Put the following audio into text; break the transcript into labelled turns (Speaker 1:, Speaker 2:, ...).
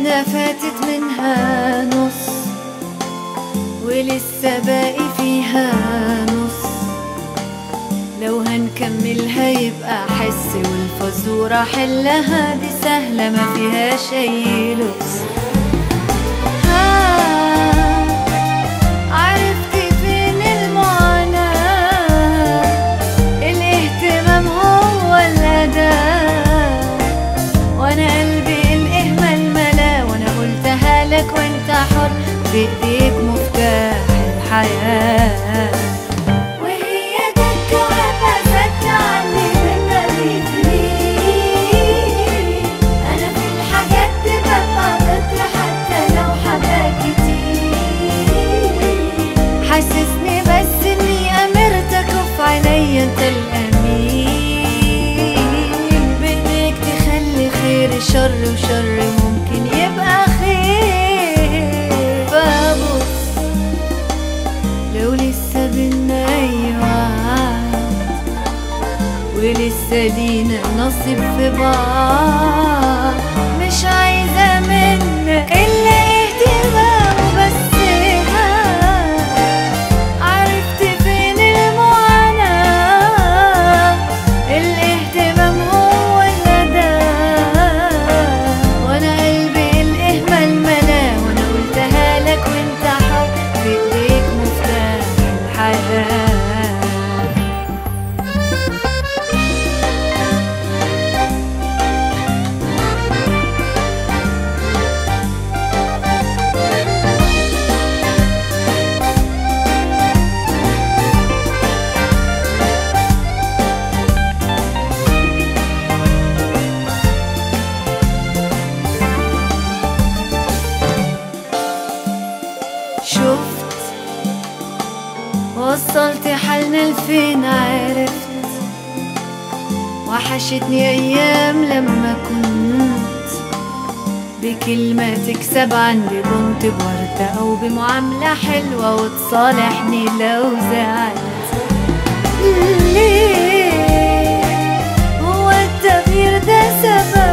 Speaker 1: سنة فاتت منها نص ولسه باقي فيها نص. لو هنكملها يبقى حس والفزورة حلها دي سهلة ما فيهاش أي لبس. عرفت فين المعاناة؟ الاهتمام هو الأداة، وانا قلبي الإهمال ملا، وانا قلتها لك وانت حر، بإيديك مفتاح الحياة. وهي تتجوابها زدت عني بالنبي فيه، انا في الحاجات تبقى ضد حتى لو حباك كتير. حسسني بس اني امرتك وفي عينيا انت الامين، بايديك تخلي خير شر وشر ممكن يبقى خير. فبص لو لسه بينا اي وعد ولسه لينا نصيب في بعض، مش عايزة منك إلا اهتمام وبس. عرفت فين المعاناة؟ الاهتمام هو الأداة، وانا قلبي الإهمال ملا، وانا قلتها لك وانت حر، بإيديك مفتاح الحياة. شفت وصلت حالنا لفين، عرفت وحشتني ايام لما كنت بكلمة تكسب عندي بنت، بوردة او بمعاملة حلوة وتصالحني لو زعلت. ليه هو التغيير ده سبب